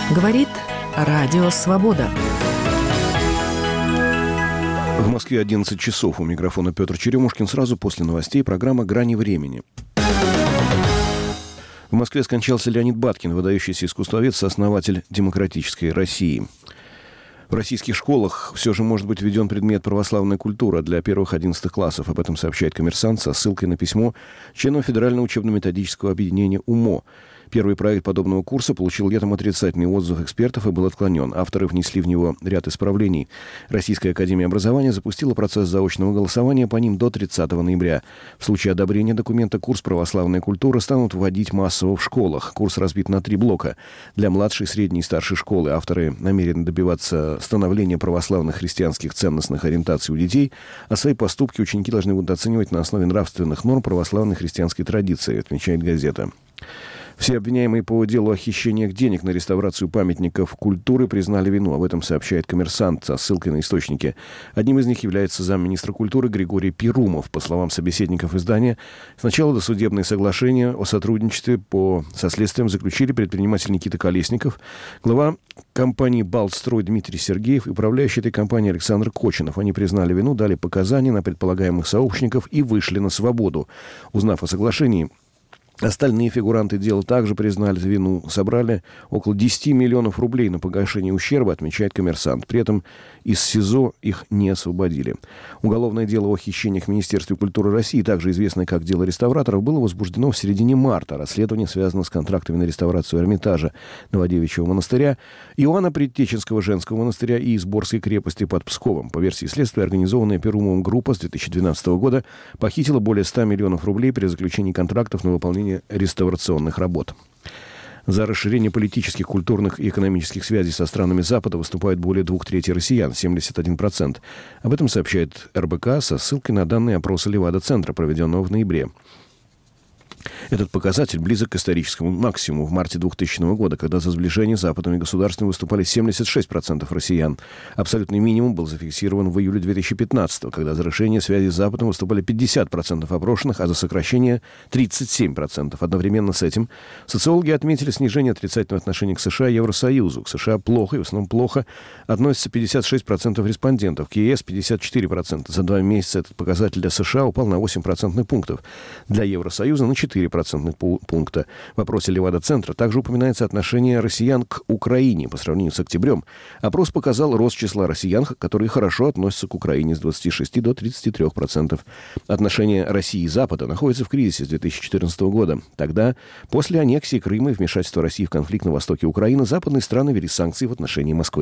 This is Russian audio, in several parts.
Говорит Радио Свобода. В Москве 11 часов. У микрофона Петр Черемушкин. Сразу после новостей программа «Грани времени». В Москве скончался Леонид Баткин, выдающийся искусствовед, сооснователь демократической России. В российских школах все же может быть введен предмет православная культура для первых 11 классов. Об этом сообщает «Коммерсант» со ссылкой на письмо членов Федерального учебно-методического объединения УМО. Первый проект подобного курса получил летом отрицательный отзыв экспертов и был отклонен. Авторы внесли в него ряд исправлений. Российская академия образования запустила процесс заочного голосования по ним до 30 ноября. В случае одобрения документа курс «Православная культура» станут вводить массово в школах. Курс разбит на 3 блока. Для младшей, средней и старшей школы авторы намерены добиваться становления православных христианских ценностных ориентаций у детей, а свои поступки ученики должны будут оценивать на основе нравственных норм православной христианской традиции, отмечает газета. Все обвиняемые по делу о хищениях денег на реставрацию памятников культуры признали вину. Об этом сообщает «Коммерсант» со ссылкой на источники. Одним из них является замминистра культуры Григорий Перумов. По словам собеседников издания, сначала досудебные соглашения о сотрудничестве со следствием заключили предприниматель Никита Колесников, глава компании «Балтстрой» Дмитрий Сергеев и управляющий этой компанией Александр Кочинов. Они признали вину, дали показания на предполагаемых сообщников и вышли на свободу. Узнав о соглашении, остальные фигуранты дела также признали вину, собрали около 10 миллионов рублей на погашение ущерба, отмечает «Коммерсант». При этом из СИЗО их не освободили. Уголовное дело о хищениях в Министерстве культуры России, также известное как дело реставраторов, было возбуждено в середине марта. Расследование связано с контрактами на реставрацию Эрмитажа Новодевичьего монастыря, Иоанна Предтеченского женского монастыря и Изборской крепости под Псковом. По версии следствия, организованная Перумовым группа с 2012 года похитила более 100 миллионов рублей при заключении контрактов на выполнение реставрационных работ. За расширение политических, культурных и экономических связей со странами Запада выступает более 2/3 россиян, 71%. Об этом сообщает РБК со ссылкой на данные опроса Левада-центра, проведенного в ноябре. Этот показатель близок к историческому максимуму в марте 2000 года, когда за сближение с западными государствами выступали 76% россиян. Абсолютный минимум был зафиксирован в июле 2015, когда за расширение связи с Западом выступали 50% опрошенных, а за сокращение 37%. Одновременно с этим социологи отметили снижение отрицательного отношения к США и Евросоюзу. К США плохо, и в основном плохо относятся 56% респондентов, к ЕС 54%. За 2 месяца этот показатель для США упал на 8 процентных пунктов. Для Евросоюза на 4 процентных пункта. В вопросе Левада-центра также упоминается отношение россиян к Украине. По сравнению с октябрем, опрос показал рост числа россиян, которые хорошо относятся к Украине, с 26 до 33%. Отношения России и Запада находятся в кризисе с 2014 года. Тогда, после аннексии Крыма и вмешательства России в конфликт на востоке Украины, западные страны ввели санкции в отношении Москвы.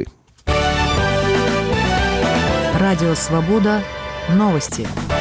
Радио «Свобода». Новости.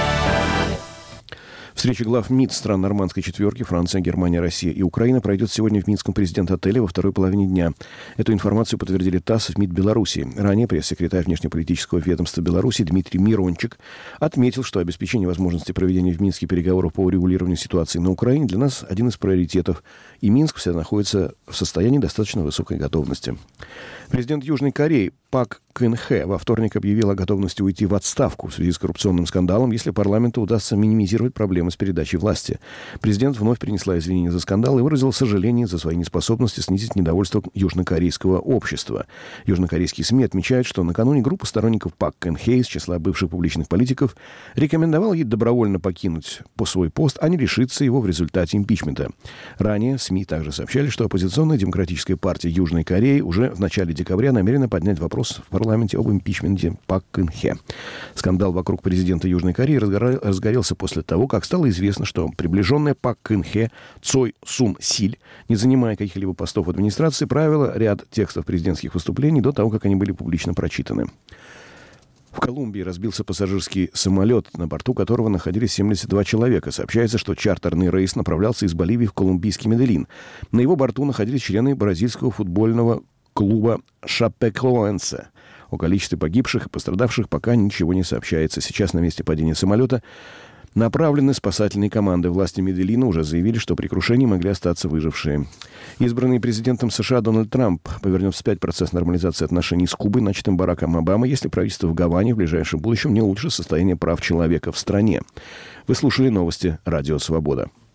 Встреча глав МИД стран Нормандской четверки Франция, Германия, Россия и Украина пройдет сегодня в Минском президент-отеле во второй половине дня. Эту информацию подтвердили ТАСС и МИД Беларуси. Ранее пресс-секретарь внешнеполитического ведомства Беларуси Дмитрий Мирончик отметил, что обеспечение возможности проведения в Минске переговоров по урегулированию ситуации на Украине для нас один из приоритетов, и Минск всегда находится в состоянии достаточно высокой готовности. Президент Южной Кореи Пак Кын Хэ во вторник объявил о готовности уйти в отставку в связи с коррупционным скандалом, если парламенту удастся минимизировать проблемы с передачей власти. Президент вновь принесла извинения за скандал и выразила сожаление за свои неспособности снизить недовольство южнокорейского общества. Южнокорейские СМИ отмечают, что накануне группа сторонников Пак Кын Хэ из числа бывших публичных политиков рекомендовала ей добровольно покинуть свой пост, а не лишиться его в результате импичмента. Ранее СМИ также сообщали, что оппозиционная демократическая партия Южной Кореи уже в начале декабря намерена поднять вопрос в парламенте об импичменте Пак Кын Хэ. Скандал вокруг президента Южной Кореи разгорелся после того, как стало известно, что приближенная Пак Кын Хэ Цой Сун Силь, не занимая каких-либо постов в администрации, правила ряд текстов президентских выступлений до того, как они были публично прочитаны. В Колумбии разбился пассажирский самолет, на борту которого находились 72 человека. Сообщается, что чартерный рейс направлялся из Боливии в колумбийский Медельин. На его борту находились члены бразильского футбольного клуба Шапекоэнсе. О количестве погибших и пострадавших пока ничего не сообщается. Сейчас на месте падения самолета направлены спасательные команды. Власти Медельина уже заявили, что при крушении могли остаться выжившие. Избранный президентом США Дональд Трамп повернет вспять процесс нормализации отношений с Кубой, начатым Бараком Обамой, если правительство в Гаване в ближайшем будущем не улучшит состояние прав человека в стране. Вы слушали новости «Радио Свобода».